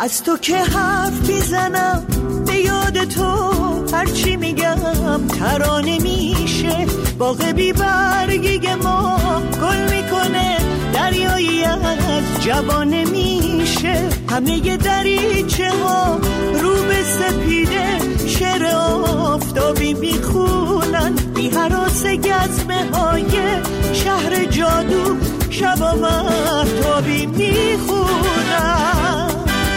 از تو که حرف میزنم به یاد تو، هرچی میگم ترانه میشه. باغ بی برگی ما گل میکنه، دریایی از جوانه میشه. همه دریچه ها رو به سپیده، شعر آفتابی میخونن. بی هراس گزمه های شهر جادو، شبا مهتابی میخونن.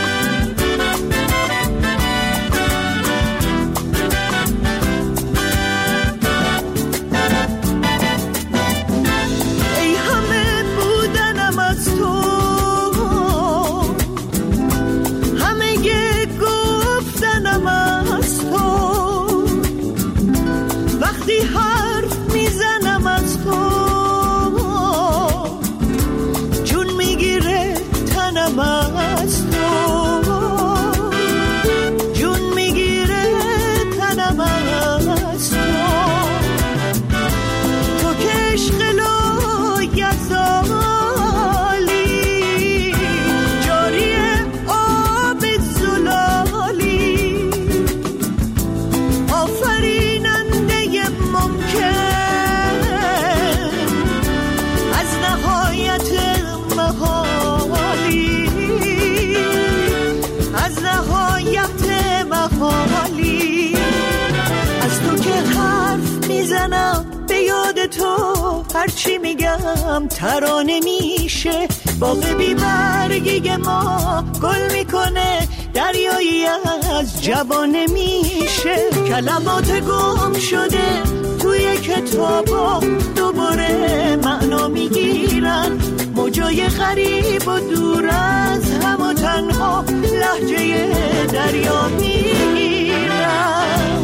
تو هرچی میگم ترانه میشه. باغ بی برگی ما گل میکنه، دریایی از جوانه میشه. کلمات گم شده توی کتابا دوباره معنا میگیرن. موجای غریب و دور از هم و تنها لهجه دریا میگیرن.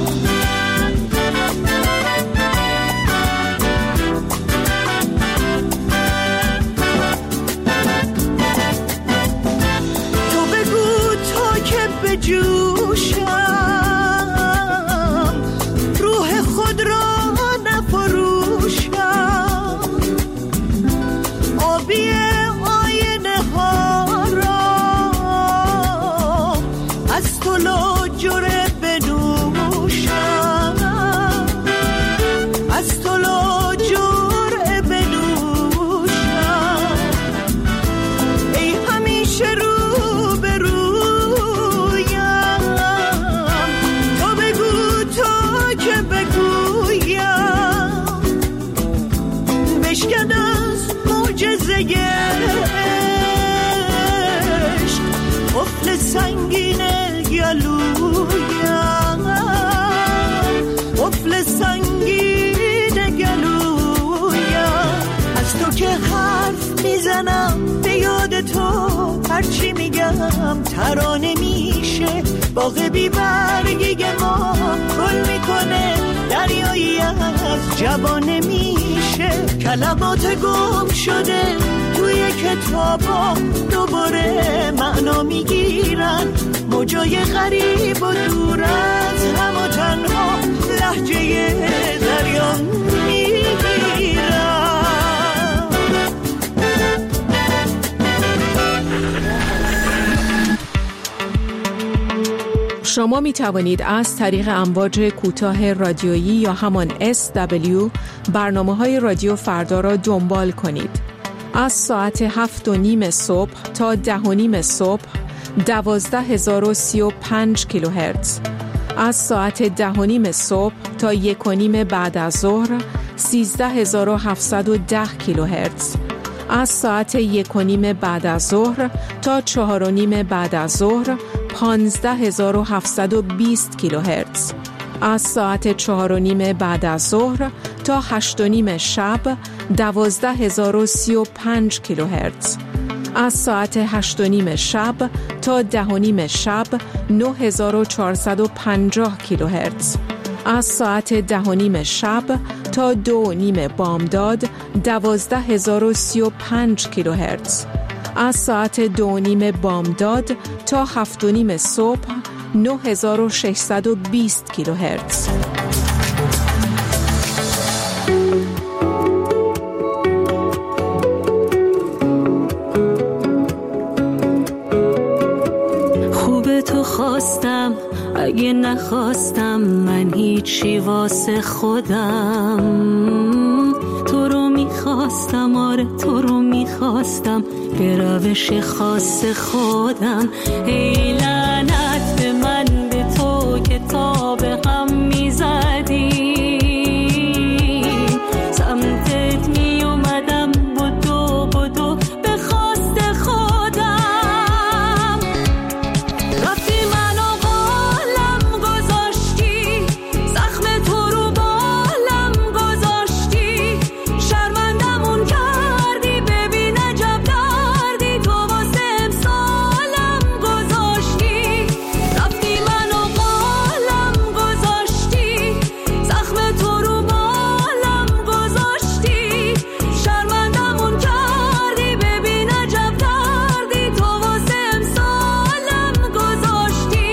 جوشم روح خود را نفروشم، آبی آینه ها را از تو لاجره بنوشم، از تو لاجره بنوشم. ای همیشه رو بشکن از معجزه عشق، قفل سنگین گلویم، قفل سنگین گلویم. از تو که حرف میزنم به یاد تو، هرچی میگم ترانه میشه. باغ بی برگی ما گل میکنه، دریایی از جوانه میشه. کلمات گم شده توی کتابا دوباره معنا میگیرن. موجای غریب و دور از هم و تنها لهجه دریا میگیرن. شما می توانید از طریق امواج کوتاه رادیویی یا همان SW برنامه‌های رادیو فردا را دنبال کنید. از ساعت 7:30 صبح تا 10:30 صبح 12035 کیلوهرتز. از ساعت 10:30 صبح تا 1:30 بعد از ظهر 13710 کیلوهرتز. از ساعت 1:30 بعد از ظهر تا 4:30 بعد از ظهر 15720 کیلوهرتز. از ساعت 4:30 بعد از ظهر تا 8:30 شب 12035 کیلوهرتز. از ساعت 8:30 شب تا 10:30 شب 9450 کیلوهرتز. از ساعت 10:30 شب تا 2:30 بامداد 12035 کیلوهرتز. از ساعت 2:30 بامداد تا 7:30 صبح 9620 کیلوهرتز. خواستم اگه نخواستم من هیچی واسه خودم. تو رو میخواستم، آره تو رو میخواستم به روش خاص خودم. ای لعنت به من، به تو که تا به هم میزدیم، سمتت میومدم بدو بدو به خواست خودم. رفتی منو بالم گذاشتی، زخم تو رو بالم گذاشتی، شرمندمون کردی ببین عجب دردی تو واسه امسالم گذاشتی. رفتی منو بالم گذاشتی، زخم تو رو بالم گذاشتی، شرمندمون کردی ببین عجب دردی تو واسه امسالم گذاشتی.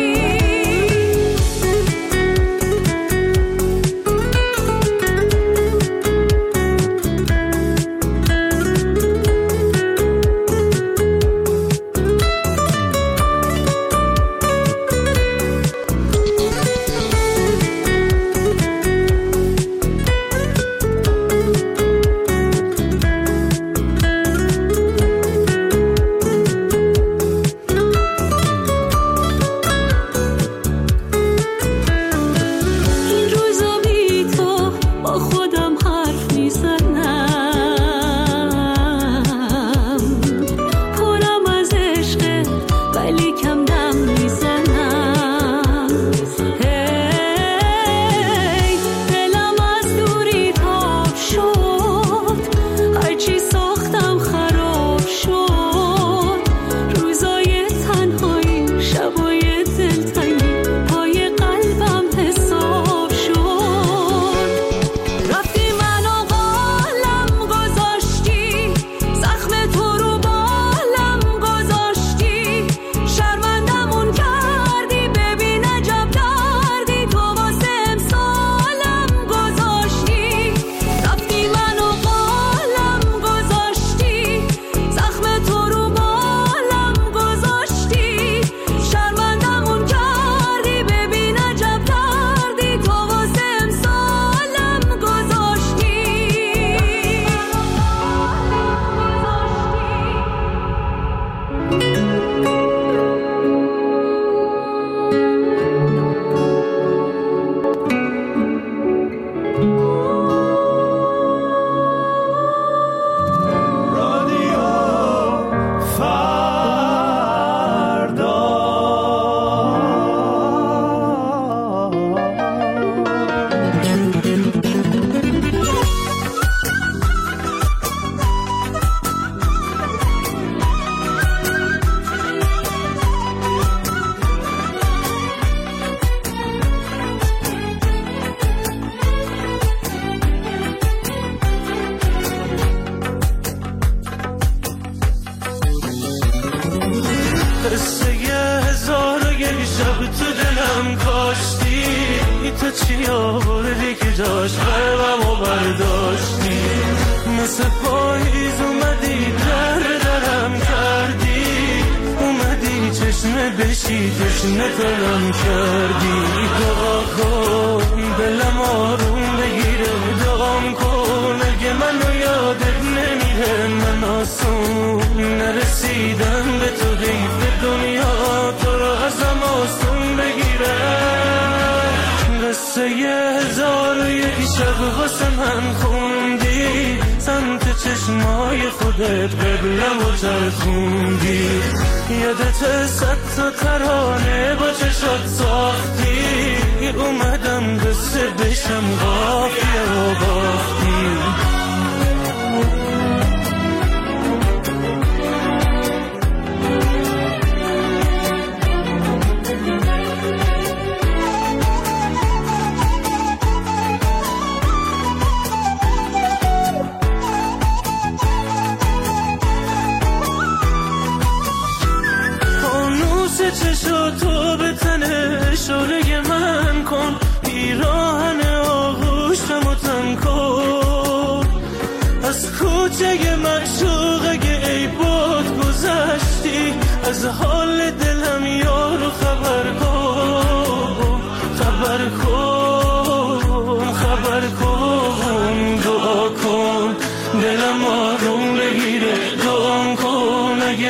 این روزا بی تو با خودم حرف میزنم، پرم از عشقه ولی کم دم میزنم. هی دلم از دوری تاب شد، هرچی ساختم خراب شد. روزای تنهایی، شبای دلتنگی، پای قلبم حساب شد. رفتی منو بالم گذاشتی، زخم تو رو بالم گذاشتی، شرمندمون کردی ببین عجب دردی تو واسه امسالم گذاشتی. رفتی منو بالم گذاشتی، زخم تو رو بالم گذاشتی، شرمندمون کردی ببین عجب دردی تو واسه امسالم گذاشتی. رادیو فردا. قصه 1001 شب تو دلم کاشتی، تو چی آوردی که جاش قلبمو برداشتی. مثل پاییز اومدی درم کردی، اومدی چشمه بشی تشنه ترم کردی. دعا کن دلم آروم بگیره، دعام کن اگه منو یادت نمیره. من آسون نرسیدم به تو، حیف دنیا تو رو ازم آسون بگیره. قصه 1001 شب واسه من خوندی، سمت چشمای خودت قبلم و چرخوندی. یادت 100 تا ترانه با چشات ساختی، اومدم قصه بشم قافیه و باختی. چشاتو به تن اشاره من کن، پیراهن آغوشمو تن کن. از کوچه معشوقه ای باد گذشتی، از حال دلم یارو خبر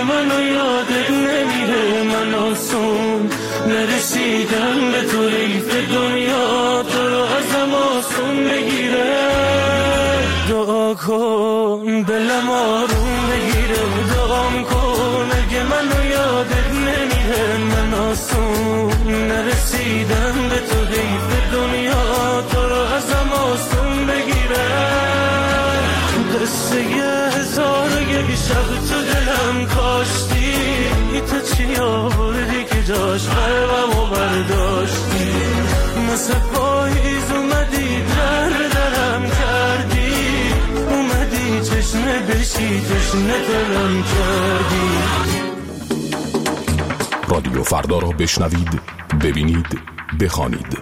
منو یادت نمیره، من آسون نرسیدم به تو، حیف دنیا تو رو ازم آسون بگیره. دعا کن دلم آروم بگیره، دعام کن اگه منو یادت نمیره، من آسون نرسیدم به تو، حیف دنیا تو رو ازم آسون بگیره. قصه 1001 شب تو دلم کاشتی، تو چی آوردی که جاش قلبمو برداشتی، مثل پاییز اومدی درم کردی، اومدی چشمه بشی تشنه دلم کردی. رادیو فردا را بشنوید، ببینید، بخوانید.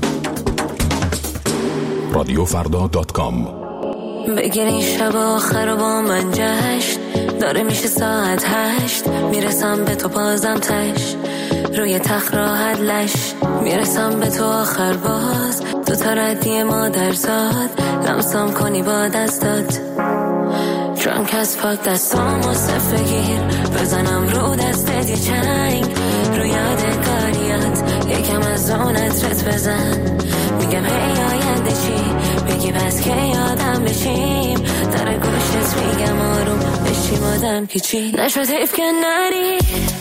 radiofrda.com. بگیری شب آخر با من جشن، داره میشه ساعت 8، میرسم به تو بازم تش، روی تخت راحت لش، میرسم به تو آخر باز، تو تا ردی مادرزاد، لمسام کنی با دستات، درانک از پاک دستامو صف بگیر، بزنم رو دستت یه چنگ، رو یادگاریات یکم از اون عطرت بزن، میگم هی آینده چی، بگی بس که یادم بشیم، در گوشت میگم آروم بشیم آدم که چی نشد، حیف که نری،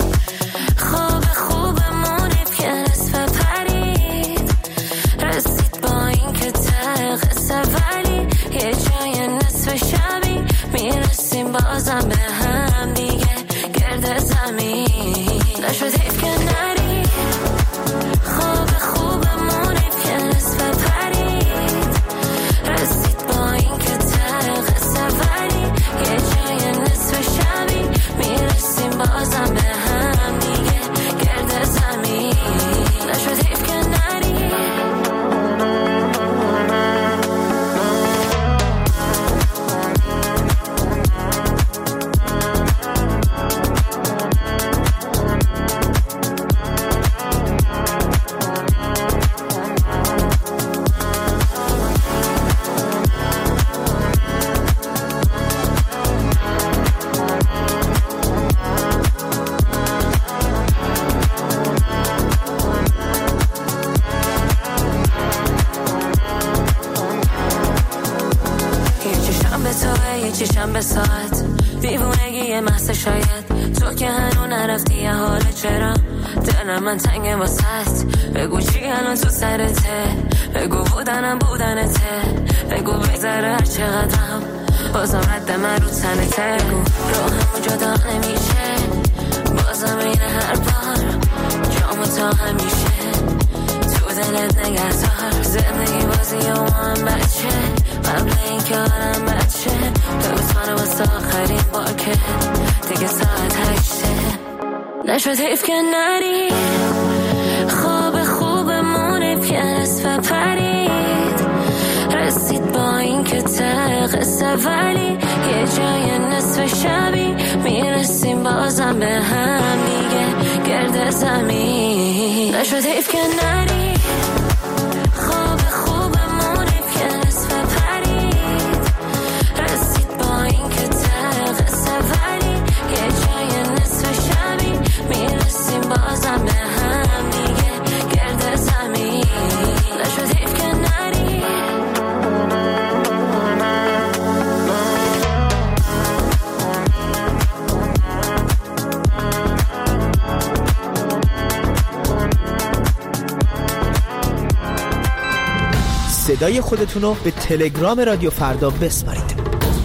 خوبمون که نصف پرید، رسید با این که ته قصه، ولی یه جای نصف شبی میرسیم بازم به هم دیگه، گرد زمین نشد، حیف که نری، خوبمون که نصف پرید، رسید با این که ته قصه، ولی یه جای نصف شبی میرسیم بازم به هم دیگه، گرد زمین نشد، حیف که نری. چشم به ساعت دیوونگی محض، شاید تو که هنو نرفتی یه حاله، چرا دلم من تنگه واسست، بگو چی الان تو سرته، بگو بودنته، بگو بگذره هر چقدرم بازم رد من رو تنته، بگو روحمو جدا نمیشه بازم این هر بار، جامو تا همیشه تو دلت نگهدار، زندگی بازی و من بچه، قبل این که آرم بچه، ببوسانه واسه آخرین بار که دیگه ساعت 8، نشد حیف که نری، خوبمونه که نصف پرید، رسید با این که ته قصه، ولی یه جای نصف شبی میرسیم بازم به هم دیگه، گرد زمین نشد حیف که نری، خوبمونه که نصف پرید، رسید با این که ته قصه، ولی یه جای نصف شبی میرسیم بازم به هم دیگه، گرد زمین نشد حیف که نری. صدای خودتونو به تلگرام رادیو فردا بسپارید،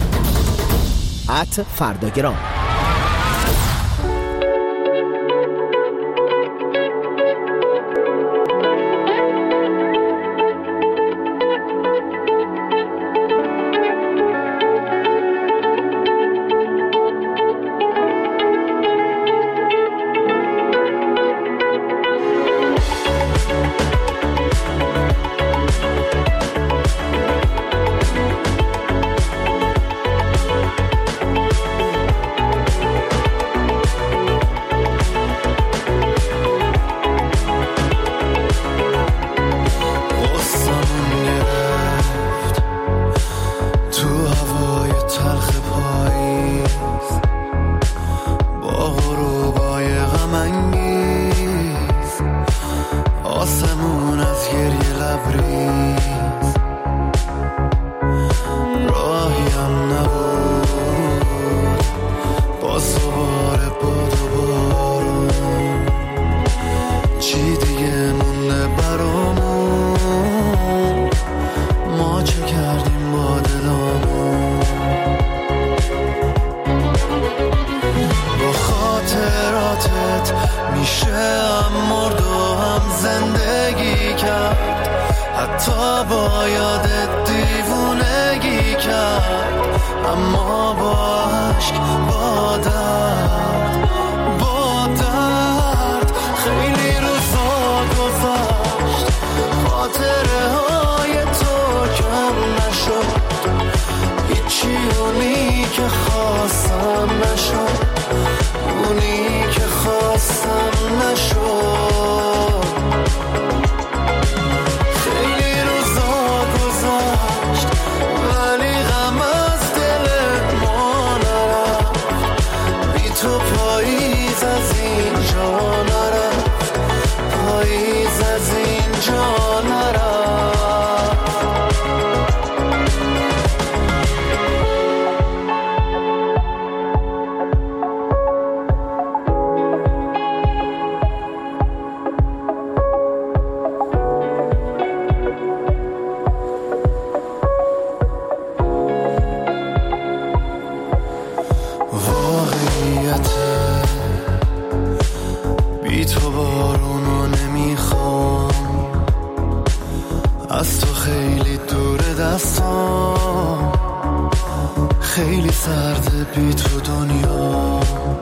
@فرداگرام. حتی با یادت دیوونگی کرد، اما با عشق با درد خیلی روزا گذشت، خاطره های تو کم نشد، هیچی اونی که خواستم نشد، اونی که خواستم نشد. خیلی روزا گذشت ولی غم از دل ما نرفت، بی تو پاییز از اینجا نرفت، پاییز از اینجا نرفت. بی تو بارونو نمیخوام، از تو خیلی دور دستام، خیلی سرده بی تو دنیا،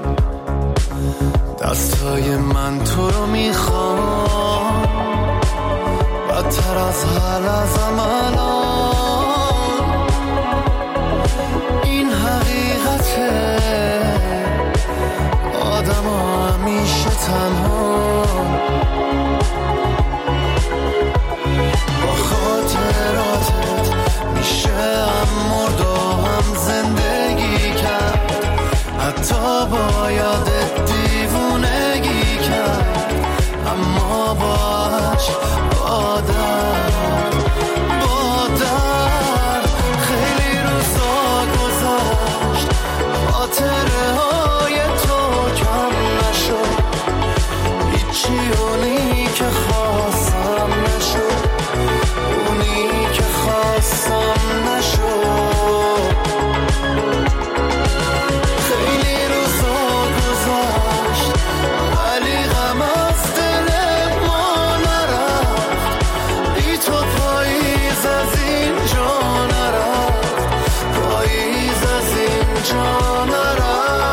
دستای من تو رو میخوام، بدتر از حال ازم الان، این حقیقته، آدم همیشه تنها، با خاطراتت میشه هم مرد و هم زندگی کرد، حتی با یادت دیوونگی کرد، اما با عشق با درد خیلی روزا گذشت، خاطره های تو کم نشد، هیچی اونی که خواستم نشد، اونی که خواستم نشد. خیلی روزا گذشت ولی غم از دل ما نرفت، بی تو پاییز از اینجا نرفت، پاییز از اینجا نرفت.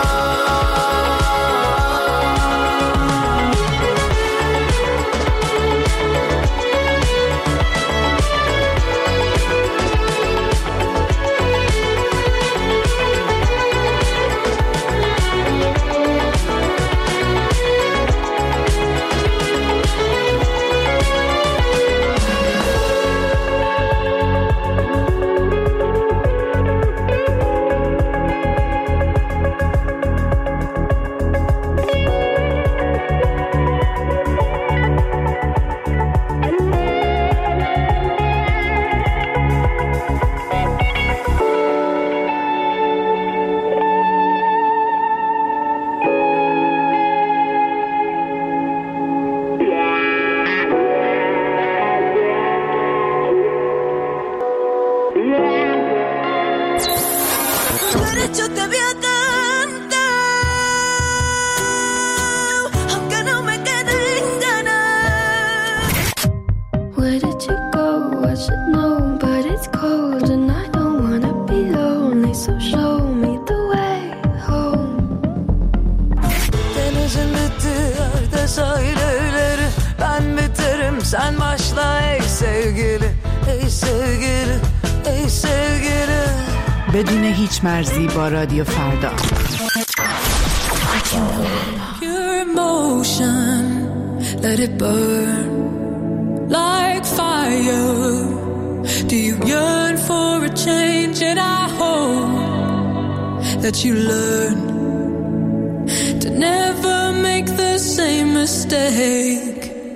Sen başla ey sevgili, ey sevgili, ey sevgili. بدون هیچ مرزی با رادیو فردا. Your emotion, let it burn like fire. Do you yearn for a change? And I hope that you learn to never make the same mistake.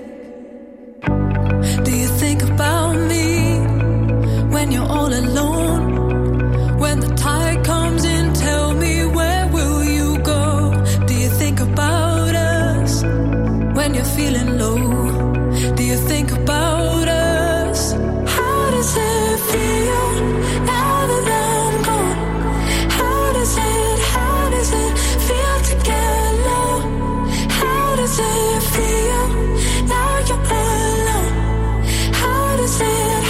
Do you think about me when you're all alone? When the tide comes in, tell me, where will you go? Do you think about us when you're feeling low? Do you think about us? How does it feel now that I'm gone? How does it feel to get low? How does it feel now you're alone? How does it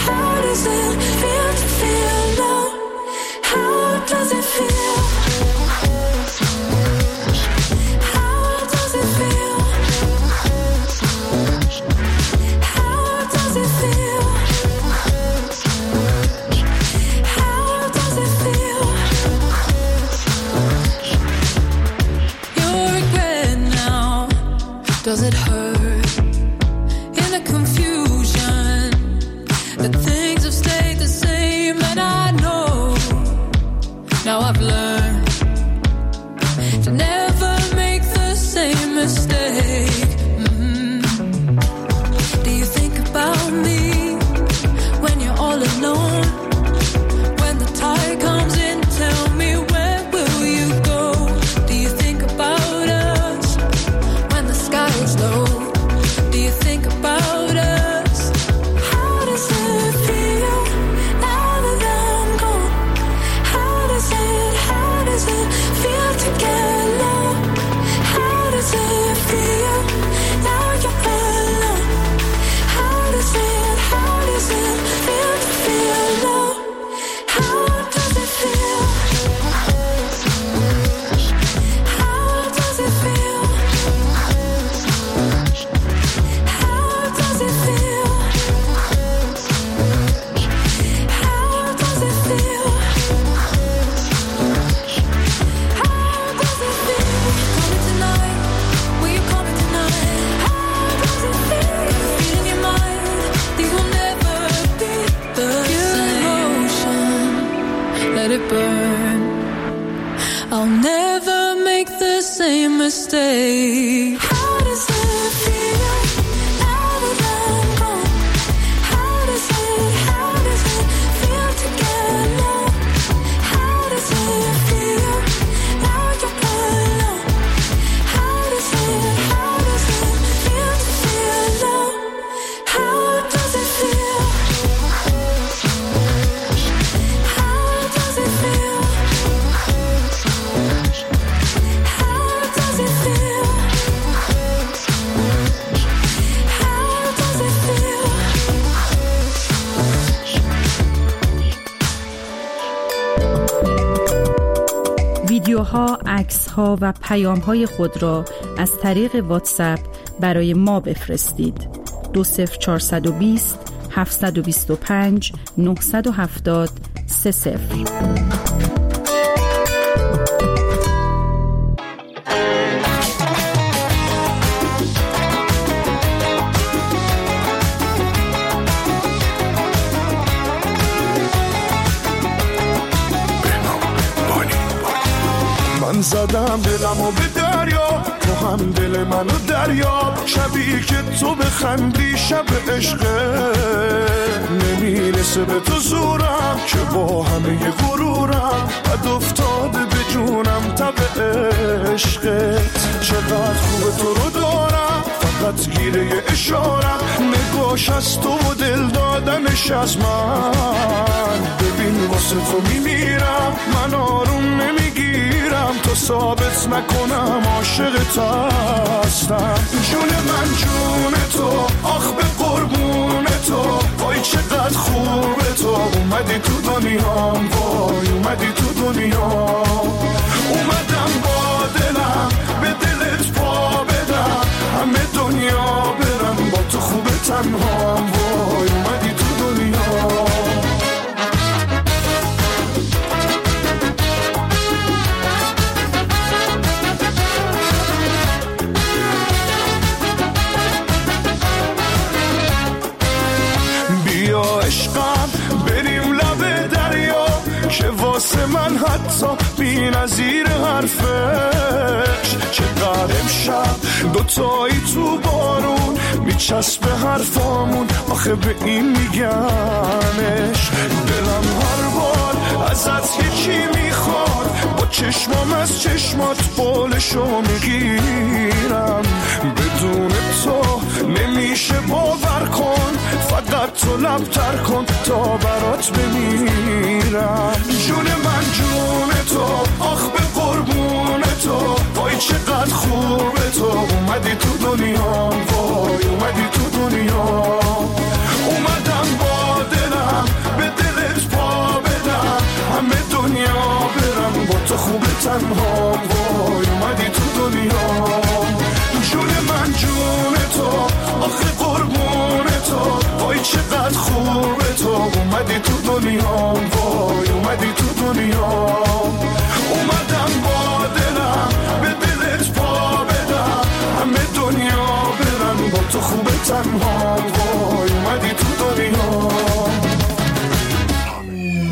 dream and I know now I've learned to never make the same mistake. Do you think about me when you're all alone? When the tide comes in, tell me where will you go? Do you think about us when the sky is low? Do you think about us? How does it feel now that I'm gone? How does it feel to get low? How does it feel now you're alone? How does it feel to feel low? How does it feel? How does it feel? How does it feel? How does it feel? How does it feel? Coming tonight? Will you call me tonight? How does it feel? Feel in your mind? These will never be the same. Emotion, let it burn. I'll never make the same mistake. How does it feel now that I'm gone? How does it feel to get low? How does it feel now you're alone? How does it feel to feel low? How does it feel? How does it feel? How does it feel? How does it feel? ویدیوها، عکس‌ها و پیام‌های خود را از طریق واتساپ برای ما بفرستید. 20420 725 970 30. من زدم دلمو به دریا، تو هم دل منو دریا. شبیه که تو بخندی شب عشقه، نمیرسه به تو زورم که با همه غرورم بد افتاده به جونم تب عشقت. چقدر خوبه تو رو دارم، فقط گیره اشارم. نگاش از تو و دل دادنش از من. ببین واسه تو میمیرم، من آروم نمیگیرم تو ثابت نکنم عاشقت هستم. جون من جون تو، آخ به قربون تو. وای چقدر خوبه تو، اومدی تو دنیام. وای اومدی تو دنیام. اومدم با دلم به دلت پا بدم، همه دنیا برم با تو خوبه تنهام. وای اومدی تو دنیام. بیا عشقم بریم لب دریا، که واسه من حتی بی نظیر حرفش. چقدر امشب دوتایی تو بارون میچسبه حرفامون، آخه به این میگمش. دلم هر بار ازت یکی میخواد، با چشمام از چشمات بالشو میگیرم. بدون تو نمیشه باور کن، فقط تو لبتر کن تا برات بمیرم. جون من جون تو، آخ به قربون تو. وای چقدر خوبه تو، اومدی تو دنیام. وای اومدی تو دنیام. اومدم با دلم به دلت پا بدم، همه دنیا برم با تو خوبه تنهام. وای اومدی تو دنیام. جون من جون تو، آخه قربون تو. وای چقدر خوبه تو، اومدی تو دنیام. وای اومدی تو دنیام. اومدم با دلم به دلت پا بدم، همه دنیا برم با تو خوبه تنهام. وای اومدی تو دنیام.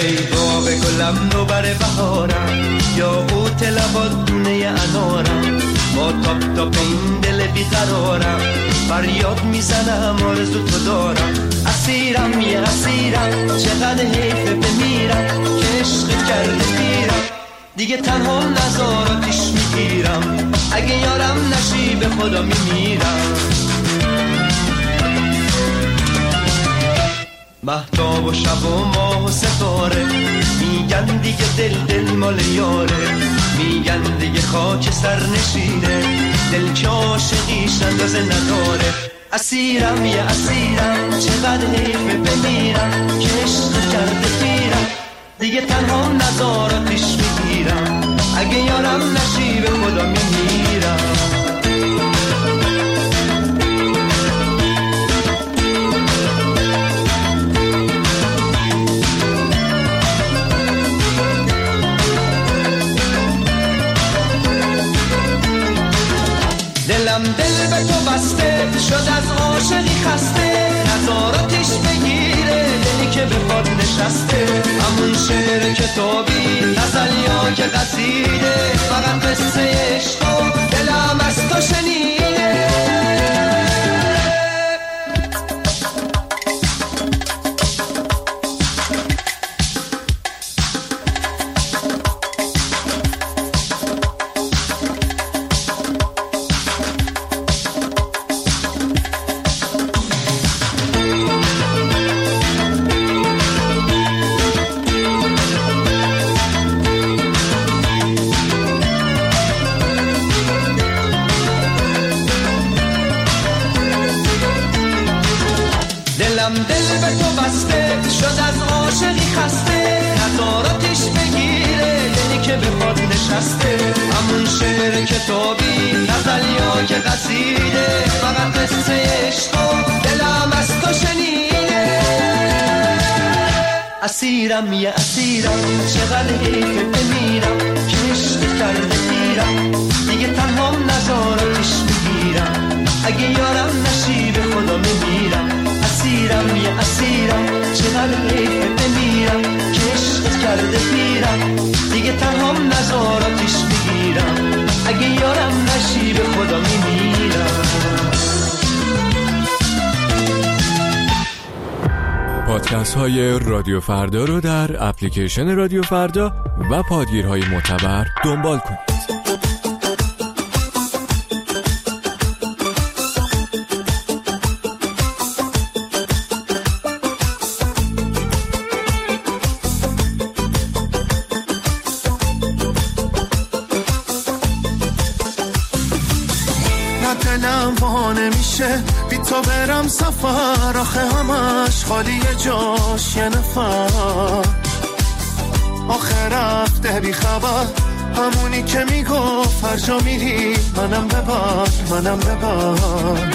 ای باغ گلم نوبر بهارم، یاقوت لبات دونه انارم، با تاپ تاپ این دل بیقرارم، فریاد میزنم آرزو تو دارم. اسیرم یه اسیرم، چقدر حیفه بمیرم که عشق کرده پیرم، دیگه تنها نزاراتش میگیرم، اگه یارم نشی به خدا میمیرم. مهتاب و شب و ماه و ستاره میگن دیگه دل مال یاره، میگن دیگه خاک سر نشینه، دل که عاشقیش اندازه نداره. اسیرم یه اسیرم، چقدر حیفه بمیرم که عشق کرده پیرم، دیگه تنها نزاراتش میگیرم، اگه یارم نشی به خدا میمیرم. دلم دل به تو بسته شد، از عاشقی خسته، نظاراتش بگیره دلی که به خود نشسته. همون شعر کتابی غزلیا که قصیده، فقط قصه عشق و دلم از تو شنیده. دلم دل به تو بسته شد، از عاشقی خسته، نظاراتش بگیره دلی که به خود نشسته. همون شعر کتابی غزلیا که قصیده، فقط قصه عشق و دلم از تو شنیده. اسیرم یه اسیرم، چقدر حیفه بمیرم که عشق کرده پیرم، دیگه تنها نظاراتش بگیرم، اگه یارم نشی به خدا میمیرم. اسیرم یه اسیرم، چقدر حیفه بمیرم که عشق کرده پیرم، دیگه تنها نظاراتش بگیرم، اگه یارم نشی به خدا میمیرم. پادکست های رادیو فردا رو در اپلیکیشن رادیو فردا و پادگیرهای معتبر دنبال کنید. دلم وا نمیشه بی تو برم سفر، آخه همش خالی جاش یه نفر، آخه رفته بی خبر، همونی که میگفت هر جا میری منم ببر منم ببر.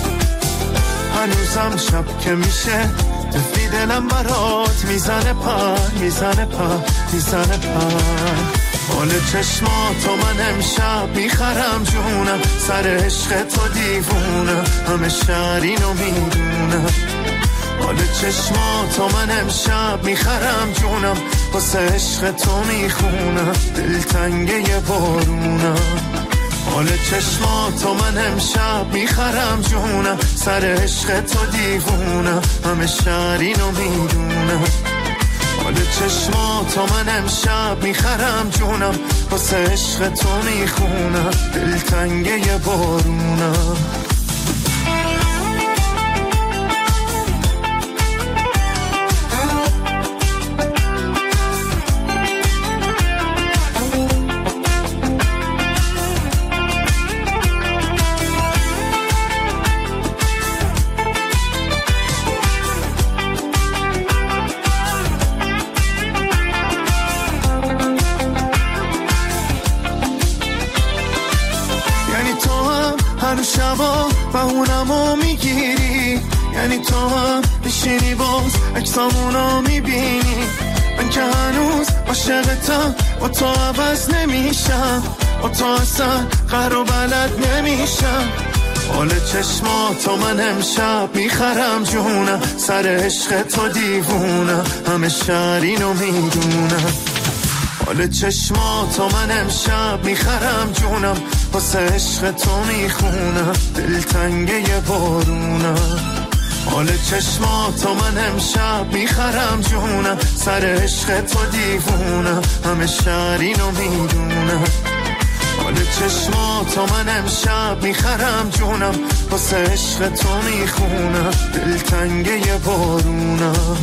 هنوزم شب که میشه دفی دلم برات میزنه پر میزنه پر میزنه پر. حال چشماتو من امشب میخرم جونم، سر عشق تو دیوونم، همه شهر اینو میدونم. حال چشماتو من امشب میخرم جونم، واسه عشق تو میخونم، دلتنگه یه بارونم. حال چشماتو من امشب میخرم جونم، سر عشق تو دیوونم، همه شهر اینو میدونم. حال چشماتو من امشب میخرم جونم، واسه عشق تو میخونم، دلتنگه یه بارونم. شبا و اونمو میگیری، یعنی تو هم بشینی باز اکسامونو میبینی. من که هنوز عاشقتم، با تو عوض نمیشم، با تو اصلا قهر و بلد نمیشم. حال چشماتو من امشب میخرم جونم، سر عشق تو دیوونم، همه شهر اینو میدونم. حال چشماتو من امشب میخرم جونم، واسه عشق تو میخونم، دلتنگه بارونم. حال چشماتو من امشب میخرم جونم، سر عشق تو دیوونم، همه شهر اینو میدونم. حال چشماتو من امشب میخرم جونم، واسه عشق تو میخونم، دلتنگه بارونم.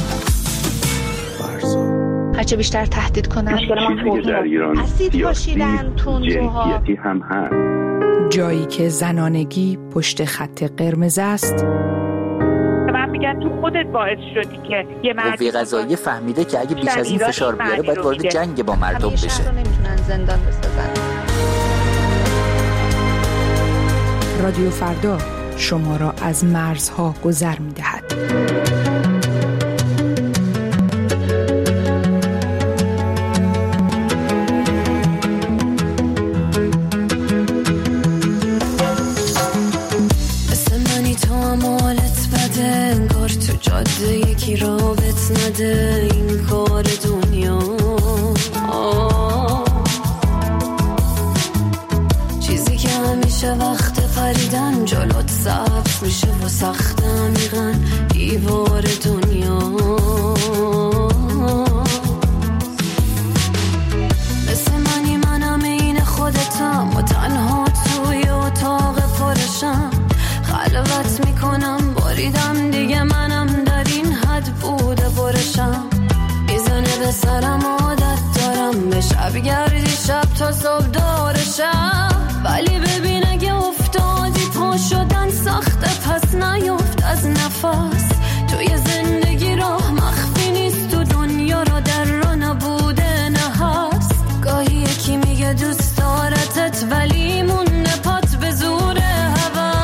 هرچه بیشتر تهدید کنن اسید پاشیدن جنسیتی هم هست. جایی که زنانگی پشت خط قرمز است. من میگم تو خودت باعث شدی که یه قوه قضاییه فهمیده که اگه بیش از این فشار بیاره باید وارد جنگ با مردم بشه. همیشه نمیتونن زندان بسازن. رادیو فردا شما را از مرزها گذر می‌دهد. جاده یکی رابط نده این کار دنیا. چیزی که همیشه وقت پریدن جلوت سبز میشه و سخت عمیقاً دیوار دنیا. مثل منی منم این خودتم و تنها توی اتاق پرشم، خلوت میکنم باریدم دیگه منم در این حد بوده برشم. میزنه به سرم عادت دارم به شب گردی شب تا صبح دارشم. ولی ببین اگه افتادی پا شدن سخته پس نیفت از نفس. توی زندگی راه مخفی نیست، تو دنیا را در را نبوده نه هست. گاهی یکی میگه دوست دارتت ولی مونده پات به زور هوا.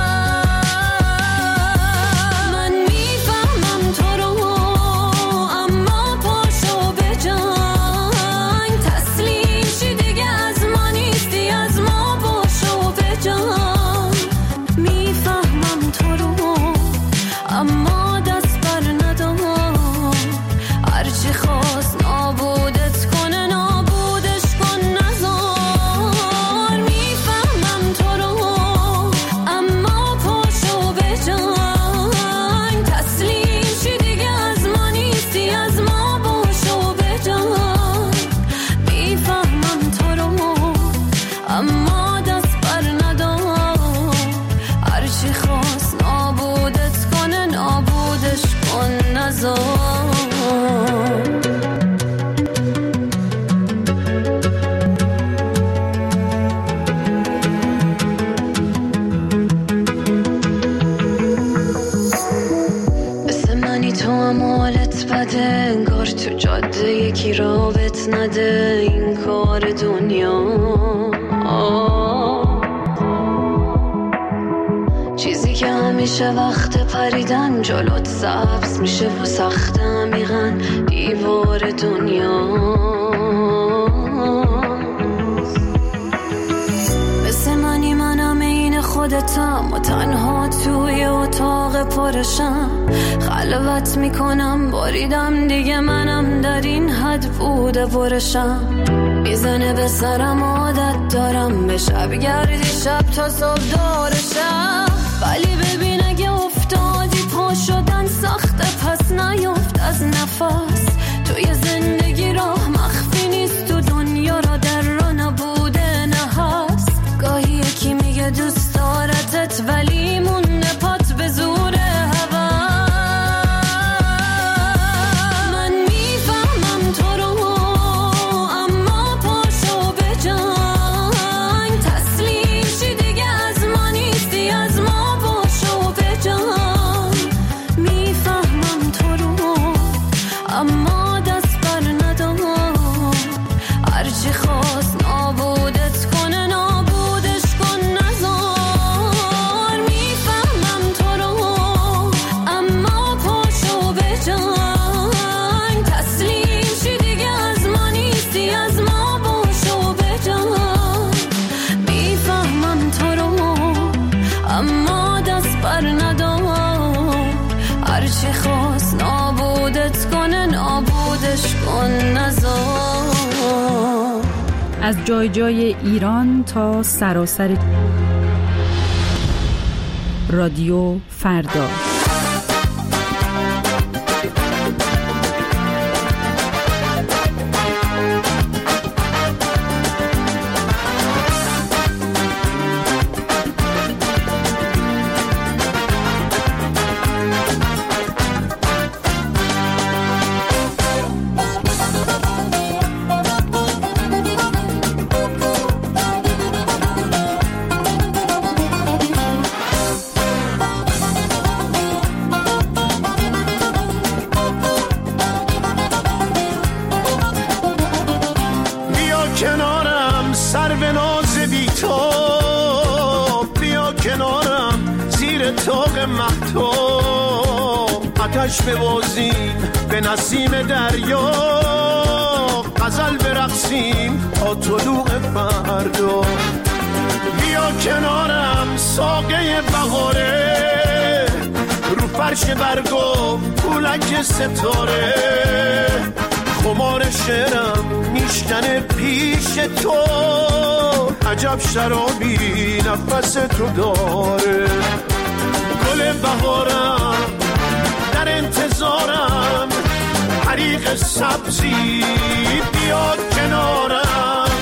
انگار تو جاده یکی رابط نده این کار دنیا. چیزی که همیشه وقت پریدن جلوت سبز میشه و سخت عمیقاً دیوار دنیا. مثل منی منم این خودتم و تنها توی اتاق پرشم، خلوت میکنم باریدم دیگه منم در این حد بوده برشم. میزنه به سرم عادت دارم به شب گردی شب تا صبح دارشم. ولی ببین اگه افتادی پا شدن سخته پس نیفت از نفس. توی زندگی راه مخفی نیست، تو دنیا را در را نبوده نه هست. گاهی یکی میگه دوست دارتت ولی مونده پات به زور هوا. I'm از جای جای ایران تا سراسر رادیو فردا. آتش ببازیم به نسیم دریا، غزل برقصیم تا طلوع فردا. بیا کنارم ساقه بهاره، رو فرش برگو پولک ستاره، خمار شعرم میشکنه پیش تو، عجب شرابی نفس تو داره. گل بهارم در انتظارم، حریق سبزی بیاد کنارم.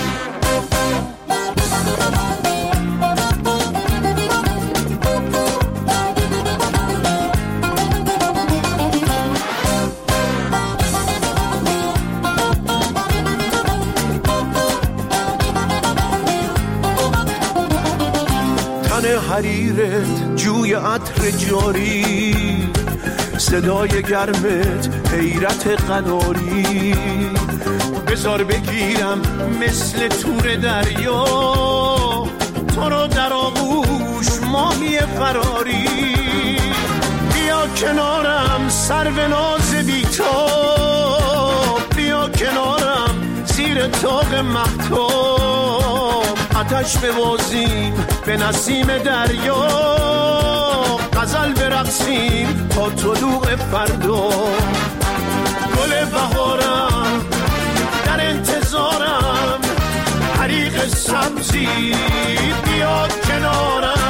تن حریرت جوی عطر جاری، صدای گرمت حیرت قناری، بذار بگیرم مثل تور دریا، تو رو در آغوش ماهی فراری. بیا کنارم سرو ناز بی‌تاب، بیا کنارم زیر طاق مهتاب، آتش ببازیم به نسیم دریا، غزل برقصیم تا طلوع فردا. گل بهارم در انتظارم، حریق سبزی بیاد کنارم.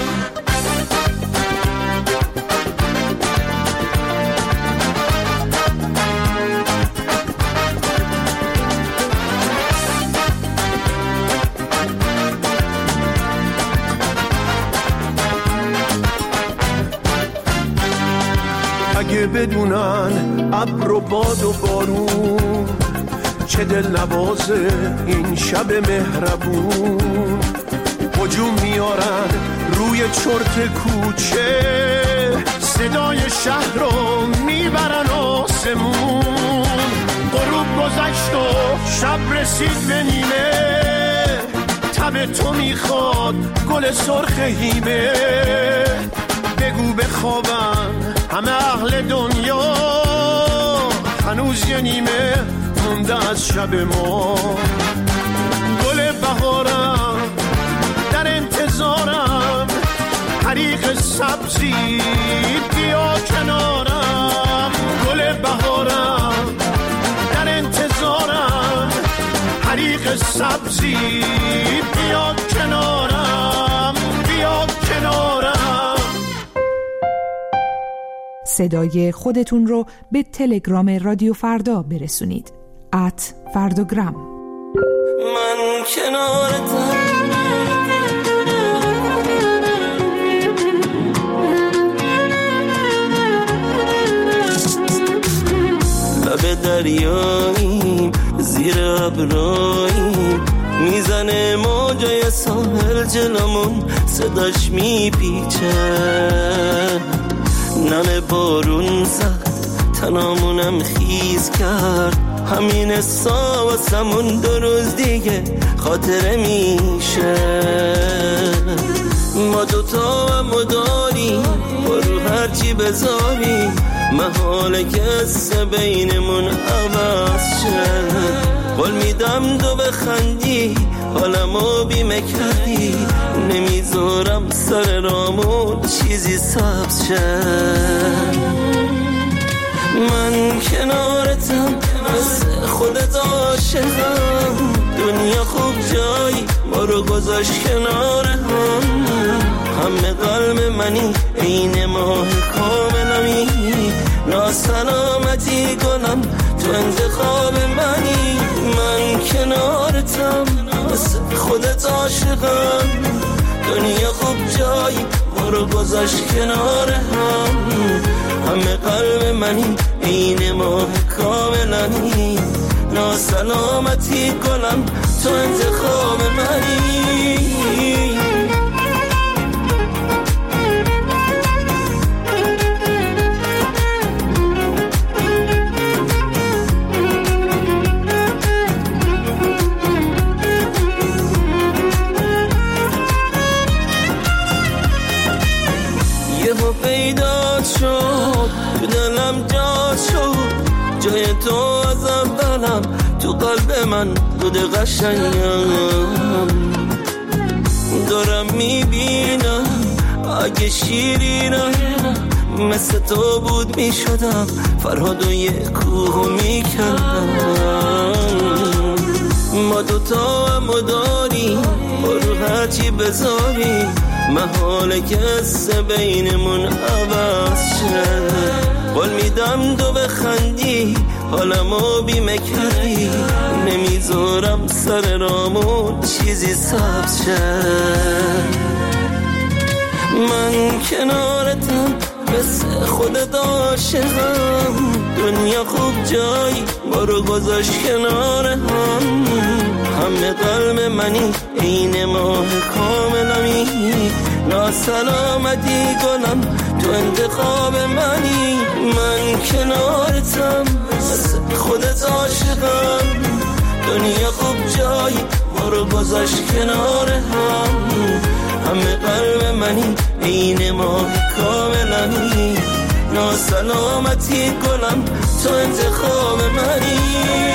اگه بدونن ابر و باد و بارون، چه دل نوازه این شب مهربون. هجوم میارن روی چرت کوچه، صدای شهر رو میبرن آسمون. غروب گذشت و شب رسید به نیمه، تب تو میخواد گل سرخ هیمه. بگو بخوابن همه اهل دنیا، هنوز یه نیمه مونده از شب ما. گل بهارم در انتظارم، حریق سبزی بیا کنارم. گل بهارم در انتظارم، حریق سبزی بیا کنارم، بیا کنارم. صدای خودتون رو به تلگرام رادیو فردا برسونید. @فرداگرام. من کنارتم، لب دریاییم زیر ابراییم، میزنه موجای ساحل جلمون، صداش میپیچه. نم بارون زد تنامونم خیز کرد، همین حسا واسمون 2 روز دیگه خاطره میشه. ما دوتا هم داریم برو هرچی بذاریم، محاله کسه بینمون عوض شد. قول میدم تو بخندی حالمو بیمه کردی، نمیذارم سر رامون چیزی سبز شد. من کنارتم مثل خودت عاشقم، دنیا خوب رو گذاشت کنار همه قلب منی این ماه کاملمی ناسلامتی کنم تو انتخاب منی من کنارتم مثل خودت عاشقم دنیا خوب جایی ما رو گذاشت کنار همه قلب منی این ماه کاملمی ناسلامتی کنم تو انتخاب منی یهو پیدا شد تو دلم جا شد جای تو از اولم تو قلب من دود قشنگم دارم میبینم اگه شیرینم مثل تو بود میشدم فرهادو یه کوه میکردم ما دوتا هم داریم برو هرچی بذاری محاله کسه بینمون عوض شد قول میدم دو بخندی حالمو بیمه کردی نمیذارم سر رامون چیزی سبز شد من کنارتم مثل خودت عاشقم دنیا خوب جایی ما رو گذاشت کنار همه قلب منی این ماه کاملمی ناسلامتی کنم تو انتخاب منی من کنارتم مثل خودت عاشقم دنیا خوب جایی ما رو گذاشت کنار همه قلب منی این ماه کاملمی ناسلامتی کنم تو انتخاب منی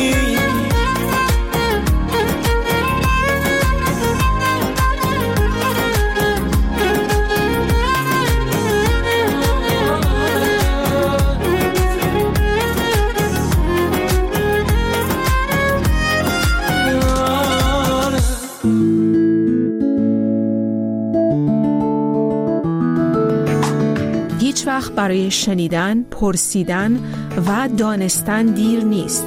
وقت برای شنیدن، پرسیدن و دانستن دیر نیست.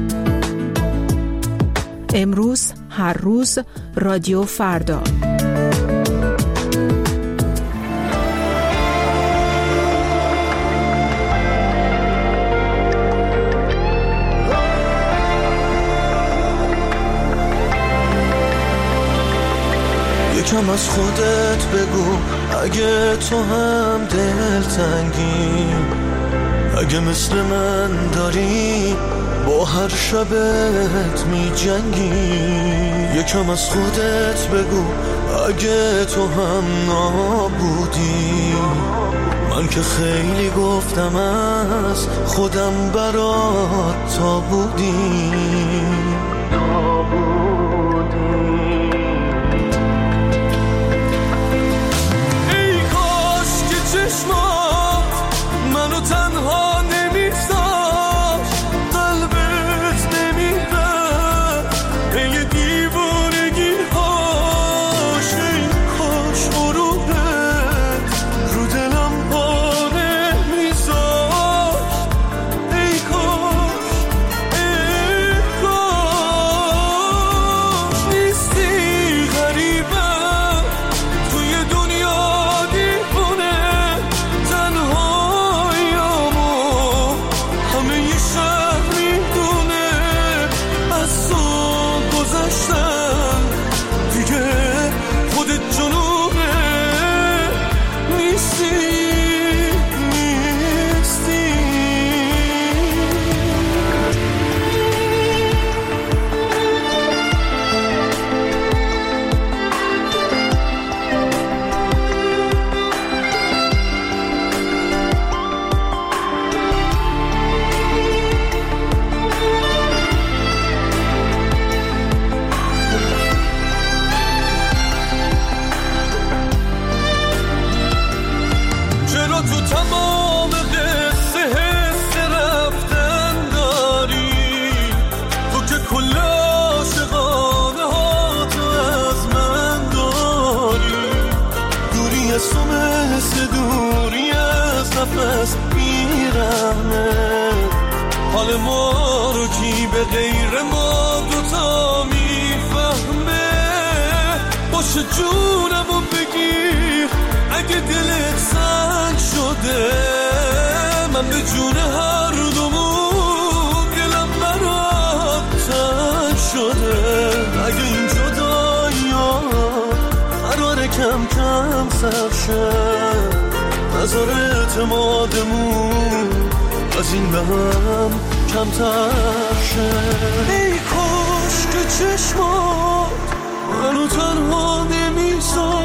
امروز، هر روز، رادیو فردا. یکم از خودت بگو اگه تو هم دلتنگی اگه مثل من داری با هر شبت می جنگی یکم از خودت بگو اگه تو هم نابودی من که خیلی گفتم از خودم برات تا بودی منو تنها نمیذاش قلبت نمیره ای دیوانگی هاش ای کاش غروبت رو دلم پاره میذاش ای کاش قفس میرمه. حال ما رو کی به غیر ما دوتا میفهمه؟ باشه جونمو بگیر اگه دلت سنگ شده، من به جون هر دومون دلم برات تنگ شده. اگه این جدایی ها قراره کم کم سر شه، نظر اعتمادمون از این به هم کمتر شه. ای کاش که چشمات منو تنها نمیذاشت